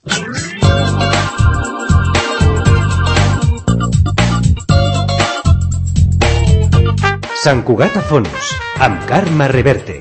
Sant Cugat a fons, amb Carme Reverte.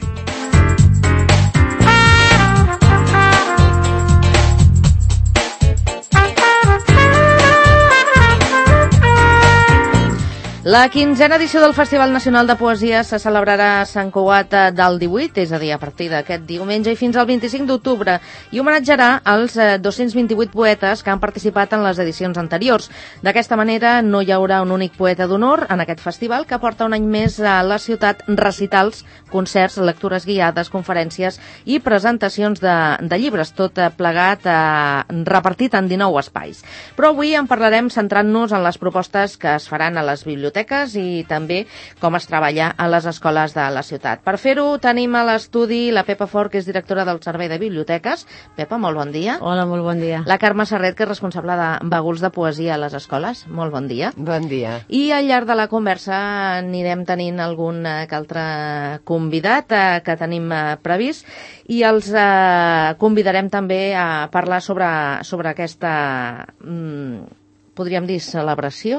La 15a edició del Festival Nacional de Poesia se celebrarà a Sant Cugat del 18, és a dir, a partir d'aquest diumenge i fins al 25 d'octubre, i homenatjarà els 228 poetes que han participat en les edicions anteriors. D'aquesta manera, no hi haurà un únic poeta d'honor en aquest festival, que porta un any més a la ciutat recitals, concerts, lectures guiades, conferències i presentacions de llibres, tot plegat repartit en 19 espais. Però avui en parlarem centrant-nos en les propostes que es faran a les biblioteques i també com es treballa a les escoles de la ciutat. Per fer-ho tenim a l'estudi la Pepa Fort, que és directora del Servei de Biblioteques. Pepa, molt bon dia. Hola, molt bon dia. La Carme Serret, que és responsable de Bàgols de Poesia a les escoles. Molt bon dia. Bon dia. I al llarg de la conversa anirem tenint algun que altre convidat que tenim previst i els convidarem també a parlar sobre aquesta, podríem dir, celebració,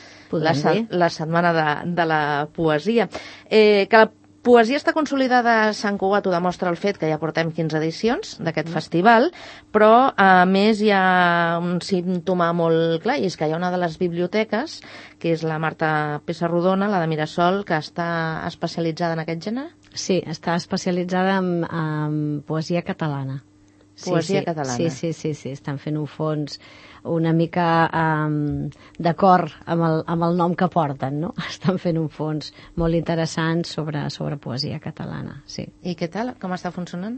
la setmana de la poesia. Que la poesia està consolidada a Sant Cugat ho demostra el fet que ja portem 15 edicions d'aquest festival, però a més hi ha un símptoma molt clar, i és que hi ha una de les biblioteques, que és la Marta Pessarrodona, la de Mirasol, que està especialitzada en aquest gènere? Sí, està especialitzada en poesia catalana. Poesia catalana. Sí, estan fent un fons una mica d'acord amb el nom que porten, no? Estan fent un fons molt interessant sobre poesia catalana, sí. I què tal? Com està funcionant?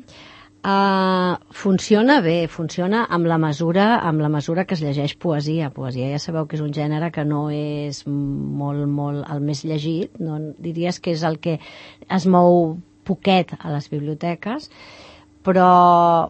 Funciona bé, funciona amb la mesura que es llegeix poesia. Poesia ja sabeu que és un gènere que no és molt el més llegit, no? Diries que és el que es mou poquet a les biblioteques, però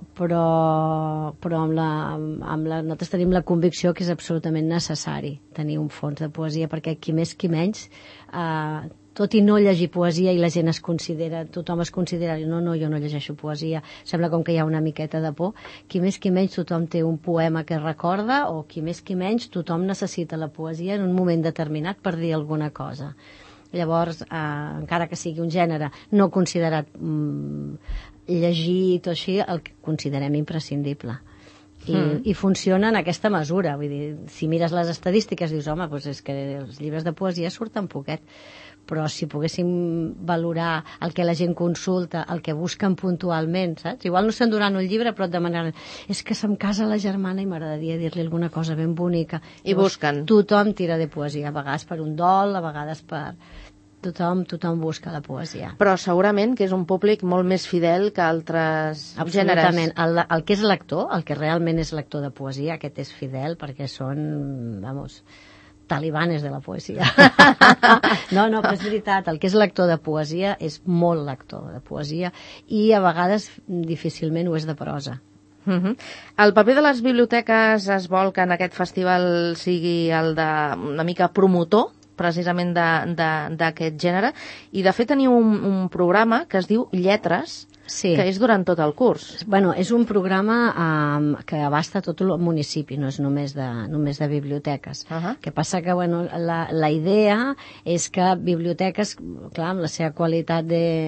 nosaltres tenim la convicció que és absolutament necessari tenir un fons de poesia, perquè qui més qui menys, tot i no llegir poesia i la gent tothom es considera, no, jo no llegeixo poesia, sembla com que hi ha una miqueta de por, qui més qui menys tothom té un poema que recorda, o qui més qui menys tothom necessita la poesia en un moment determinat per dir alguna cosa. Llavors, encara que sigui un gènere no considerat llegit o així, el que considerem imprescindible. I funciona en aquesta mesura. Vull dir, si mires les estadístiques dius, home, doncs és que els llibres de poesia surten poquet, però si poguéssim valorar el que la gent consulta, el que busquen puntualment, saps? Igual no s'enduraran un llibre, però et demanaran, és que se'm casa la germana i m'agradaria dir-li alguna cosa ben bonica. I busquen. Tothom tira de poesia, a vegades per un dol, a vegades per... Tothom busca la poesia. Però segurament que és un públic molt més fidel que altres gèneres. Absolutament. El que és lector, el que realment és lector de poesia, aquest és fidel perquè són, talibanes de la poesia. No, però és veritat, el que és lector de poesia és molt lector de poesia i a vegades difícilment ho és de prosa. El paper de les biblioteques es vol que en aquest festival sigui el de una mica promotor precisament d'aquest gènere, i de fet teniu un programa que es diu Lletres, que és durant tot el curs. Bueno, és un programa que abasta tot el municipi, no és només de biblioteques. Que passa que la idea és que biblioteques, clar, amb la seva qualitat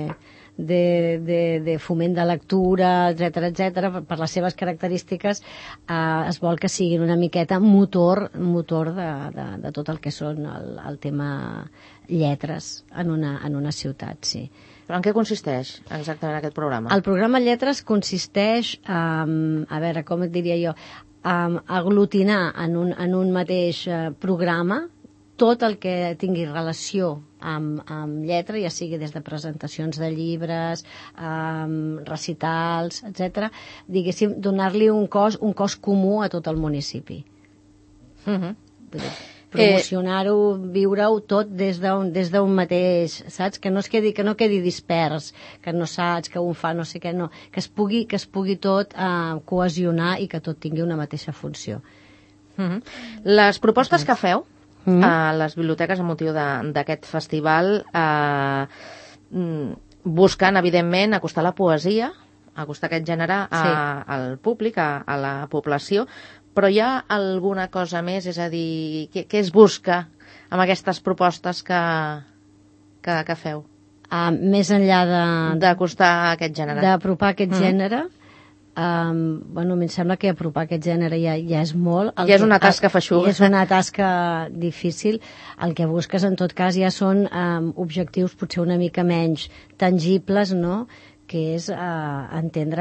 de foment de lectura, etc, per les seves característiques, es vol que siguin una miqueta motor de tot el que són el tema lletres en una ciutat, sí. Però en què consisteix exactament aquest programa? El programa Lletres consisteix, a veure, com et diria jo, aglutinar en un mateix programa tot el que tingui relació amb lletra, ja sigui des de presentacions de llibres, recitals, etc. Diguéssim, donar-li un cos comú a tot el municipi. Promocionar-ho, viure-ho tot des d'un mateix, saps? Que no quedi dispers, que no saps, que un fa no sé què, no. Que es pugui tot cohesionar i que tot tingui una mateixa funció. Les propostes que feu a les biblioteques amb motiu d'aquest festival buscant, evidentment, acostar la poesia acostar aquest gènere al públic, a la població, però hi ha alguna cosa més? És a dir, què es busca amb aquestes propostes que feu? Més enllà d'acostar aquest gènere. D'apropar aquest gènere, bueno, a mi em sembla que apropar aquest gènere ja és molt. Ja és una tasca feixuga. És una tasca difícil. El que busques, en tot cas, ja són objectius potser una mica menys tangibles, no?, que és entendre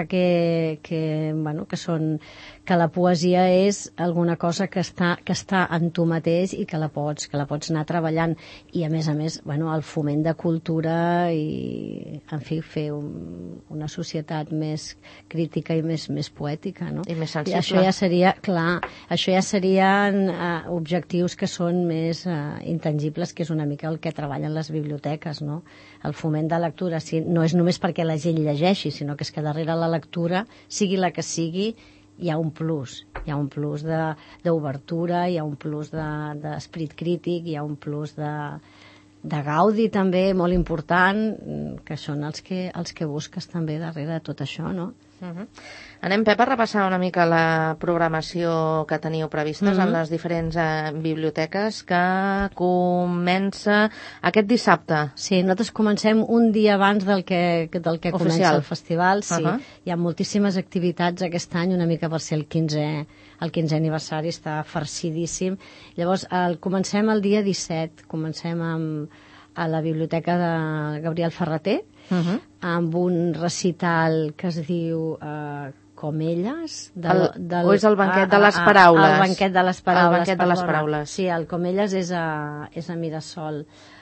que la poesia és alguna cosa que està en tu mateix i que la pots anar treballant, i a més, el foment de cultura i, en fi, fer una societat més crítica i més poètica, no? I més sensible. Això ja seria, clar, això ja serien objectius que són més intangibles, que és una mica el que treballen les biblioteques, no? El foment de lectura, no és només perquè la gent llegeixi, sinó que és que darrere la lectura, sigui la que sigui, hi ha un plus. Hi ha un plus d'obertura, hi ha un plus d'esperit crític, hi ha un plus de gaudi també, molt important, que són els que busques també darrere de tot això, no? Anem, Pep, a repassar una mica la programació que teniu previstes en les diferents biblioteques, que comença aquest dissabte. Sí, nosaltres comencem un dia abans del que comença el festival. Sí, hi ha moltíssimes activitats aquest any, una mica per ser el 15è aniversari, està farcidíssim. Llavors, comencem el dia 17, comencem a la biblioteca de Gabriel Ferrater, amb un recital que es diu Comelles. O és el banquet de les paraules? El banquet de les paraules. El banquet de les paraules. Sí, el Comelles és a Mirasol.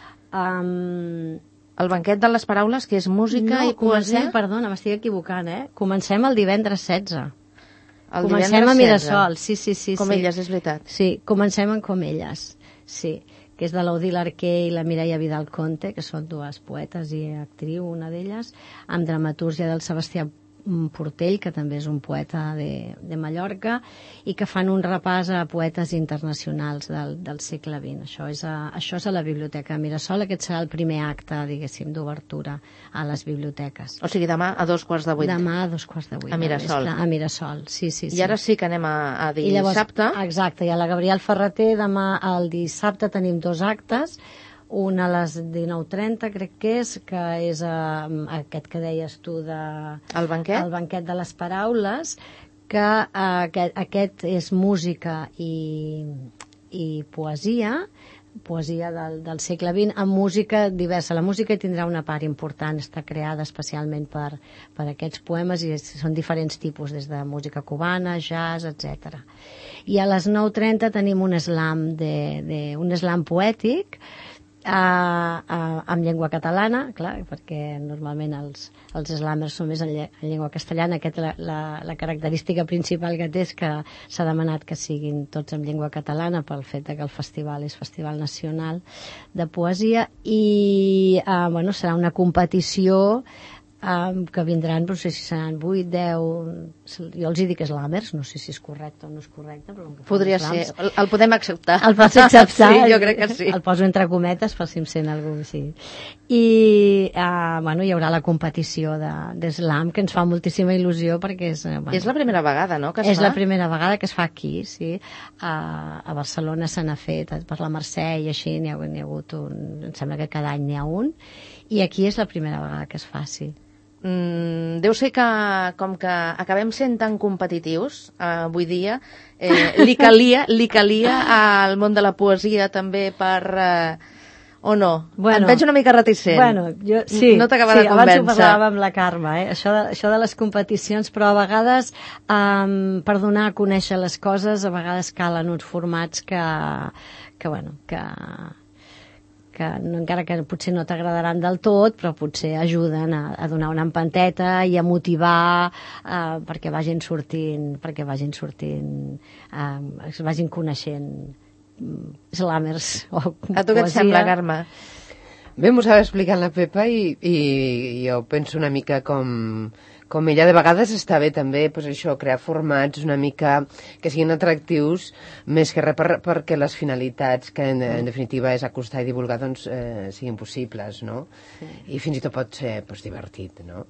El banquet de les paraules, que és música i poesia? Perdona, m'estic equivocant, Comencem el divendres 16. Comencem a Mirasol, sí. Comelles, és veritat. Sí, comencem en Comelles, sí, que és de l'Odil Arquer i la Mireia Vidal Conte, que són dues poetes i actriu, una d'elles, amb dramatúrgia del Sebastià Portell, que també és un poeta de Mallorca, i que fan un repàs a poetes internacionals del segle XX. Això és a la Biblioteca Mirasol. Aquest serà el primer acte, diguéssim, d'obertura a les biblioteques. O sigui, demà a 7:15. Demà a 7:15. A Mirasol. A Mirasol, sí. I ara sí que anem a dissabte. Exacte, i a la Gabriel Ferrater demà al dissabte tenim 2 actes, un a les 19:30, crec que és aquest que deies tu El banquet? El banquet de les paraules, que aquest és música i poesia del segle XX, amb música diversa. La música tindrà una part important, està creada especialment per aquests poemes, i són diferents tipus, des de música cubana, jazz, etc. I a les 9:30 tenim un slam poètic, amb llengua catalana, clar, perquè normalment els slamers són més en llengua castellana. La característica principal que té és que s'ha demanat que siguin tots en llengua catalana pel fet que el festival és Festival Nacional de Poesia, i serà una competició que vindran, no sé si seran 8, 10, jo els dic slamers, no sé si és correcte o no és correcte, però podria ser, el podem acceptar. El pots acceptar? Sí, jo crec que sí. El poso entre cometes per si em sent algú, sí. I hi haurà la competició d'eslam, que ens fa moltíssima il·lusió, perquè és la primera vegada, no?, que es fa? És la primera vegada que es fa aquí, sí. A Barcelona se n'ha fet, per la Mercè i així n'hi ha hagut em sembla que cada any n'hi ha un, i aquí és la primera vegada que es fa, sí. Deu ser que, com que acabem sent tan competitius avui dia, li calia al món de la poesia també o no? Em veig una mica reticent. No t'acaba de convèncer. Abans ho parlàvem amb la Carme, això de les competicions, però a vegades per donar a conèixer les coses a vegades calen uns formats que encara que potser no t'agradaran del tot, però potser ajuden a donar una empenteta i a motivar perquè vagin sortint, es vagin coneixent slamers o poesia. A tu què et sembla, Carme? Bé, m'ho estava explicant la Pepa i jo penso una mica com ella. De vegades està bé també crear formats una mica que siguin atractius, més que res perquè les finalitats, que en definitiva és acostar i divulgar, siguin possibles, no? I fins i tot pot ser divertit, no?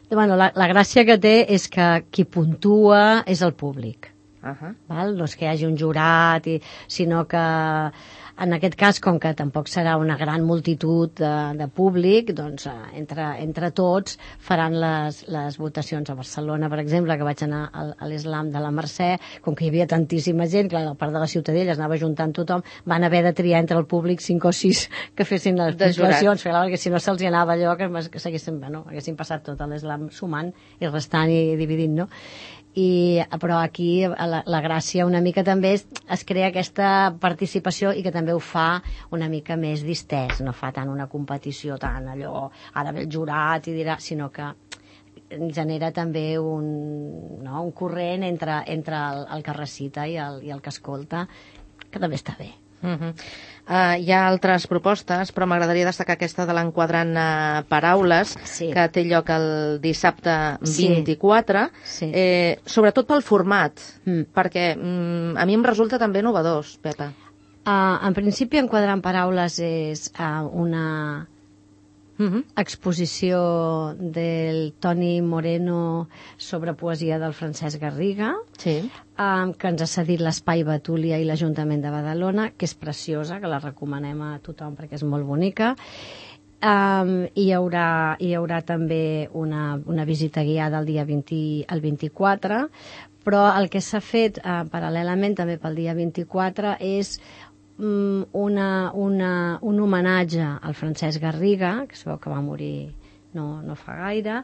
Bueno, la gràcia que té és que qui puntua és el públic. Val? No és que hi hagi un jurat, sinó que en aquest cas, com que tampoc serà una gran multitud de públic, doncs entre tots faran les votacions. A Barcelona, per exemple, que vaig anar a l'Islam de la Mercè, com que hi havia tantíssima gent, clar, la part de la Ciutadella es anava juntant tothom, van haver de triar entre el públic 5 o 6 que fessin les puntuacions, perquè si no se'ls anava allò que haguessin passat tot l'Islam sumant i restant i dividint, no? Però aquí la gràcia una mica també es crea aquesta participació i que també ho fa una mica més distès, no fa tant una competició tan allò, ara ve el jurat i dirà, sinó que genera també un corrent entre el que recita i el que escolta, que també està bé. Hi ha altres propostes, però m'agradaria destacar aquesta de l'enquadrant paraules, que té lloc el dissabte 24, sobretot pel format, perquè a mi em resulta també novedós, Pepa. En principi, enquadrant paraules és una exposició del Toni Moreno sobre poesia del Francesc Garriga, que ens ha cedit l'Espai Betúlia i l'Ajuntament de Badalona, que és preciosa, que la recomanem a tothom perquè és molt bonica. Hi haurà també una visita guiada el dia 20 al 24, però el que s'ha fet paral·lelament també pel dia 24 és un homenatge al Francesc Garriga, que es veu que va morir no fa gaire,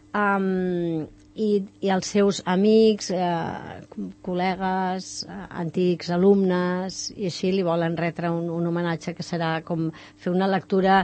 i els seus amics, col·legues, antics alumnes, i així li volen retre un homenatge que serà com fer una lectura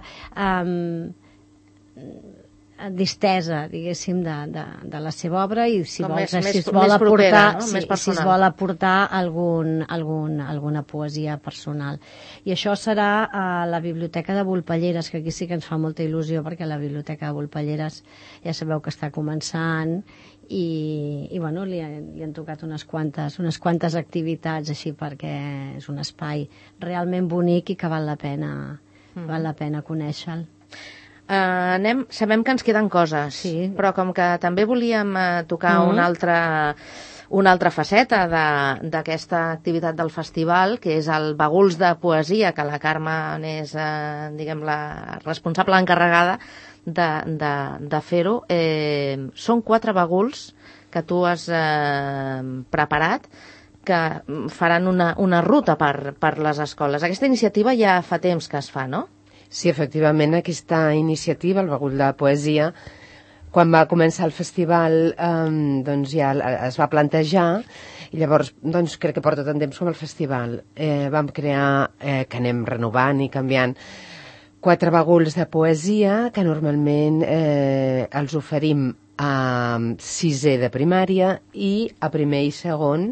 distesa, diguéssim, de la seva obra, i si es vol aportar alguna poesia personal. I això serà a la Biblioteca de Volpelleres, que aquí sí que ens fa molta il·lusió, perquè la Biblioteca de Volpelleres ja sabeu que està començant i bueno, li han tocat unes quantes activitats així, perquè és un espai realment bonic i que val la pena conèixer-lo. Sabem que ens queden coses, però com que també volíem tocar una altra faceta d'aquesta activitat del festival, que és el Baguls de Poesia, que la Carme és, diguem, la responsable encarregada de fer-ho. Són 4 baguls que tu has preparat, que faran una ruta per les escoles. Aquesta iniciativa ja fa temps que es fa, no? Sí, efectivament, aquesta iniciativa, el Bagul de Poesia, quan va començar el festival doncs ja es va plantejar, i llavors doncs crec que porta tant temps com el festival. Vam crear, que anem renovant i canviant, 4 baguls de poesia que normalment els oferim a 6è de primària i a 1è i 2è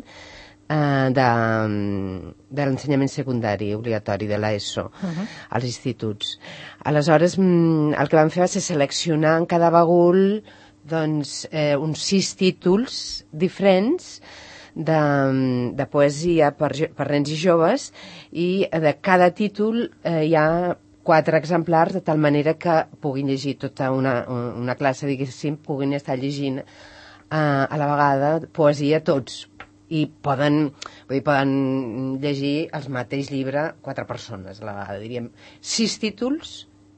de l'ensenyament secundari obligatori de l'ESO als instituts. Aleshores, el que vam fer va ser seleccionar en cada bagul doncs, uns 6 títols diferents de poesia per nens i joves, i de cada títol hi ha 4 exemplars, de tal manera que puguin llegir tota una classe, diguéssim, puguin estar llegint a la vegada poesia tots, i poden llegir el mateix llibre 4 persones a la vegada, diríem 6 títols,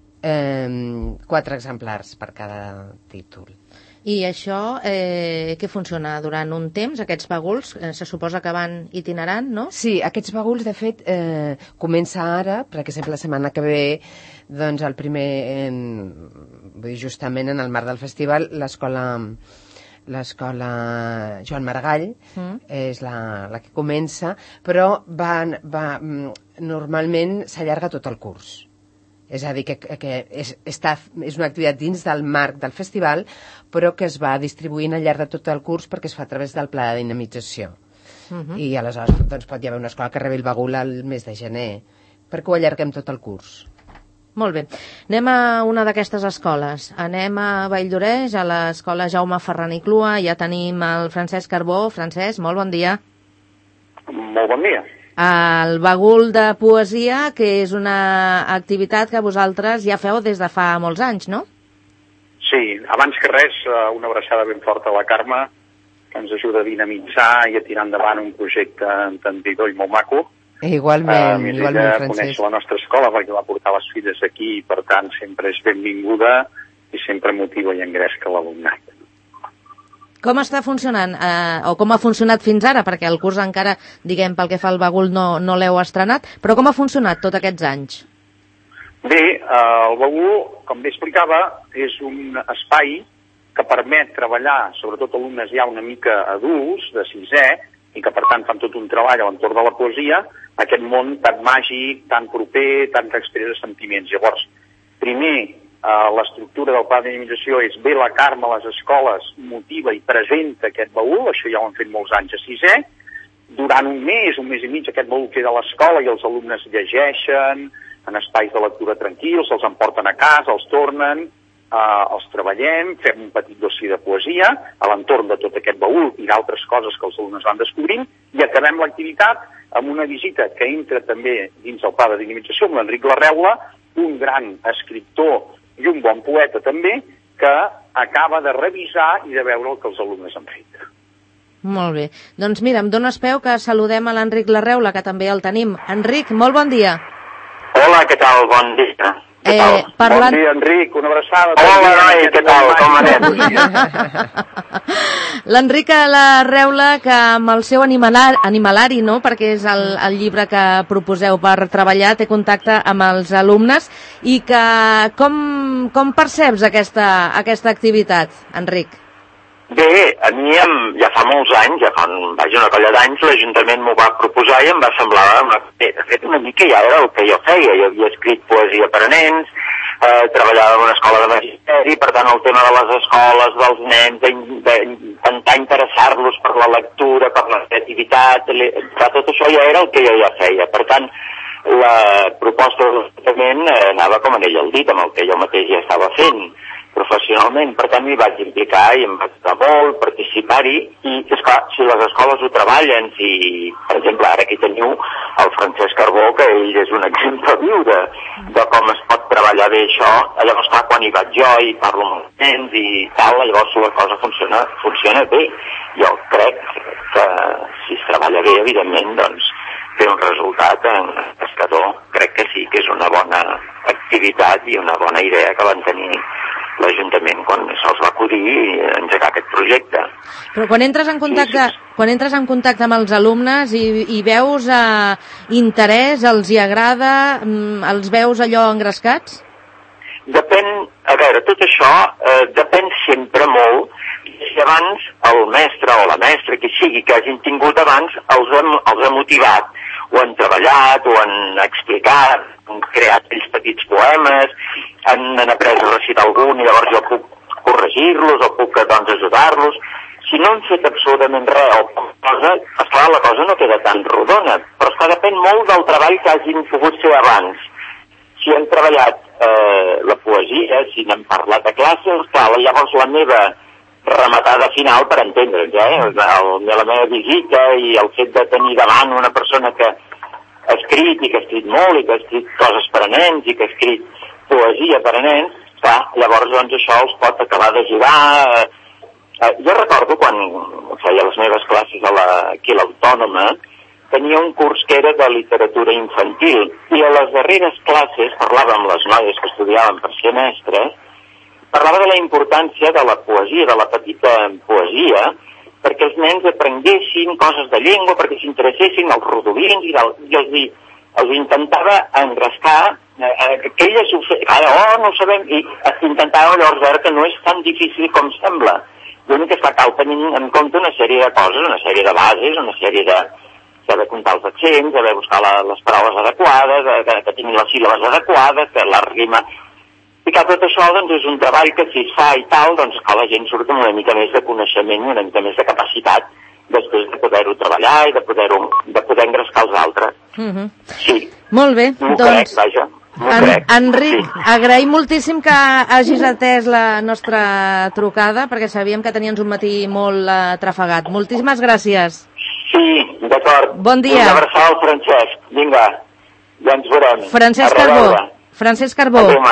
4 exemplars per cada títol. I això què funciona durant un temps? Aquests baguls se suposa que van itinerant, no? Sí, aquests baguls de fet comença ara, perquè sempre la setmana que ve doncs el primer, justament en el marc del festival, l'escola Joan Maragall és la que comença, però normalment s'allarga tot el curs. És a dir, que és una activitat dins del marc del festival, però que es va distribuint al llarg de tot el curs perquè es fa a través del pla de dinamització. I aleshores doncs, pot hi haver una escola que rebi el bagul al mes de gener, perquè ho allarguem tot el curs. Molt bé. Anem a una d'aquestes escoles. Anem a Valldoreix, a l'escola Jaume Ferran i Clua. Ja tenim el Francesc Carbó. Francesc, molt bon dia. Molt bon dia. El Bagul de Poesia, que és una activitat que vosaltres ja feu des de fa molts anys, no? Sí, abans que res, una abraçada ben forta a la Carme, que ens ajuda a dinamitzar i a tirar endavant un projecte entendidor i molt maco. Igualment, igualment, Francesc. Coneix la nostra escola perquè va portar les filles aquí i, per tant, sempre és benvinguda i sempre motiva i engresca l'alumnat. Com està funcionant, o com ha funcionat fins ara? Perquè el curs encara, diguem, pel que fa al bagul no l'heu estrenat, però com ha funcionat tots aquests anys? Bé, el bagul, com bé explicava, és un espai que permet treballar, sobretot alumnes ja una mica adults, de 6è, i que per tant fan tot un treball a l'entorn de la poesia, aquest món tan màgic, tan proper, tan que expressa sentiments. Llavors, primer, l'estructura del pla de dinamització és bé la Carme a les escoles, motiva i presenta aquest baúl, això ja ho han fet molts anys a 6è, durant un mes i mig aquest baúl queda a l'escola i els alumnes llegeixen en espais de lectura tranquils, els emporten a casa, els tornen, els treballem, fem un petit dossier de poesia a l'entorn de tot aquest baúl i d'altres coses que els alumnes van descobrint i acabem l'activitat amb una visita que entra també dins el pla de dinamització amb l'Enric Larreula, un gran escriptor i un bon poeta també, que acaba de revisar i de veure el que els alumnes han fet. Molt bé. Doncs mira, em dones peu que saludem a l'Enric Larreula, que també el tenim. Enric, molt bon dia. Hola, què tal? Bon dia. Bon dia, Enric, una abraçada. Hola, noi, què tal? Com anem? L'Enric Larreula, que amb el seu animalari, no?, perquè és el llibre que proposeu per treballar, té contacte amb els alumnes, i que com perceps aquesta activitat, Enric? Bé, a mi ja fa molts anys, ja fa una colla d'anys, l'Ajuntament m'ho va proposar i em va semblar, de fet una mica ja era el que jo feia, jo havia escrit poesia per a nens, treballava en una escola de magisteri, per tant el tema de les escoles, dels nens, d'intentar interessar-los per la lectura, per la creativitat, tot això ja era el que jo ja feia, per tant la proposta de l'Ajuntament anava com anell al dit, amb el que jo mateix ja estava fent professionalment, per tant m'hi vaig implicar i em vaig estar molt, participar-hi, i esclar, si les escoles ho treballen, si, per exemple, ara aquí teniu el Francesc Carbó, que ell és un exemple viu de com es pot treballar bé això, llavors clar, quan hi vaig jo i parlo amb els nens i tal, llavors la cosa funciona bé. Jo crec que si es treballa bé, evidentment, doncs té un resultat pescador. Crec que sí, que és una bona activitat i una bona idea que van tenir l'Ajuntament quan se'ls va acudir engegar aquest projecte. Però quan entres en contacte amb els alumnes i veus interès, els hi agrada, els veus allò engrescats? Depèn, a veure, tot això depèn sempre molt si abans el mestre o la mestra, qui sigui que hagin tingut abans, els ha motivat, o han treballat, o han explicat, han creat aquells petits poemes, han après a recitar algun i llavors jo puc corregir-los o puc doncs ajudar-los. Si no han fet absolutament res o cosa, esclar, la cosa no queda tan rodona, però esclar, depèn molt del treball que hagin pogut fer abans. Si han treballat la poesia, si n'han parlat a classe, esclar, llavors la meva rematada final, per entendre'ns, la meva visita i el fet de tenir davant una persona que ha escrit i que ha escrit molt i que ha escrit coses per a nens i que ha escrit poesia per a nens, clar, llavors doncs això els pot acabar d'ajudar. Jo recordo quan feia les meves classes aquí a l'Autònoma, tenia un curs que era de literatura infantil i a les darreres classes parlava amb les noies que estudiaven per ser mestres, parlava de la importància de la poesia, de la petita poesia, perquè els nens aprenguessin coses de llengua, perquè s'interessessin els rodolins i els intentava engrescar, que elles ho feien, no ho sabem, i intentava llavors veure que no és tan difícil com sembla. L'únic que cal tenir en compte una sèrie de coses, una sèrie de bases, una sèrie de saber comptar els accents, saber buscar les paraules adequades, que tinguin les síl·labes adequades, que la rima. I que tot això doncs, és un treball que si es fa i tal, doncs que la gent surt amb una mica més de coneixement i una mica més de capacitat després de poder-ho treballar i de poder engrescar els altres. Sí. Molt bé. Crec, vaja. Enric, agraïm moltíssim que hagis atès la nostra trucada, perquè sabíem que tenies un matí molt trafegat. Moltíssimes gràcies. Sí, d'acord. Bon dia. Una abraçada al Francesc. Vinga, ja ens veurem. Francesc Carbó.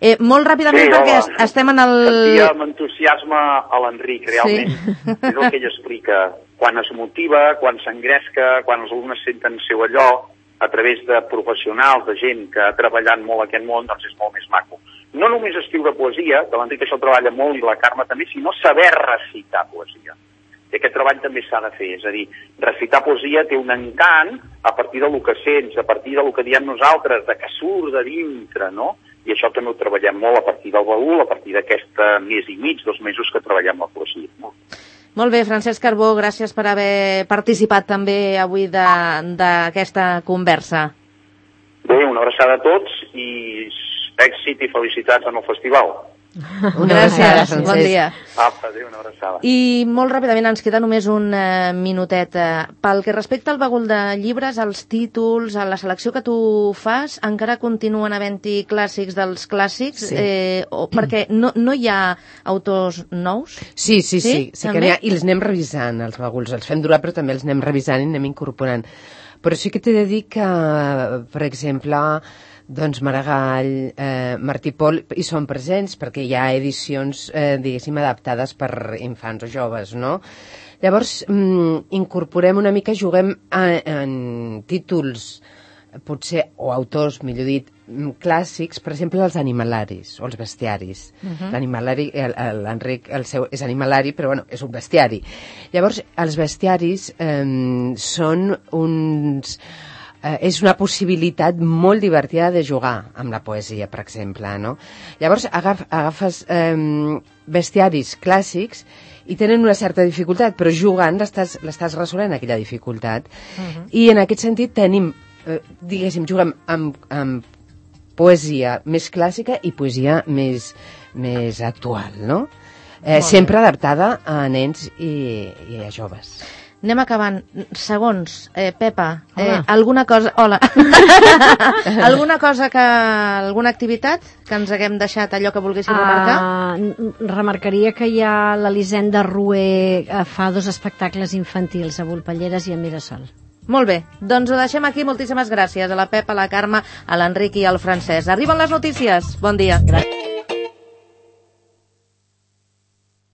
Molt ràpidament, perquè estem en el... Sentia amb entusiasme a l'Enric, realment. Sí. És el que ell explica. Quan es motiva, quan s'engresca, quan els alumnes senten seu allò, a través de professionals, de gent que ha treballat molt aquest món, doncs és molt més maco. No només escriure poesia, que l'Enric això treballa molt i la Carme també, sinó saber recitar poesia. I aquest treball també s'ha de fer, és a dir, recitar poesia té un encant a partir del que sents, a partir del que diem nosaltres, de que surt de dintre, no? I això també ho treballem molt a partir del baúl, a partir d'aquest mes i mig, 2 mesos que treballem la poesia. No? Molt bé, Francesc Carbó, gràcies per haver participat també avui d'aquesta conversa. Bé, una abraçada a tots i èxit i felicitats en el festival. Gràcies, bon dia. Adéu, una abraçada. I molt ràpidament ens queda només un minutet. Pel que respecta al bagul de llibres, als títols, a la selecció que tu fas, encara continuen havent-hi clàssics dels clàssics, perquè no hi ha autors nous? Sí que n'hi ha, i els anem revisant, els baguls, els fem durar, però també els anem revisant i anem incorporant. Però sí que t'he de dir que, per exemple, doncs Maragall, Martí Pol, hi són presents perquè hi ha edicions, diguéssim, adaptades per infants o joves, no? Llavors, incorporem una mica, juguem en títols, potser, o autors, millor dit, clàssics, per exemple, els animalaris o els bestiaris. L'animalari, l'Enric, el seu és animalari, però bueno, és un bestiari. Llavors, els bestiaris són uns... és una possibilitat molt divertida de jugar amb la poesia, per exemple, no? Llavors agafes bestiaris clàssics i tenen una certa dificultat, però jugant l'estàs resolent aquella dificultat. I en aquest sentit tenim, diguéssim, juguem amb poesia més clàssica i poesia més actual, no? Sempre adaptada a nens i a joves. Anem acabant. Segons, Pepa, alguna cosa... Hola. Alguna cosa alguna activitat que ens haguem deixat, allò que volguéssim remarcar? Remarcaria que hi ha l'Elisenda Rué, fa 2 espectacles infantils a Volpelleres i a Mirasol. Molt bé, doncs ho deixem aquí. Moltíssimes gràcies a la Pepa, a la Carme, a l'Enric i al Francesc. Arriben les notícies. Bon dia. Gràcies.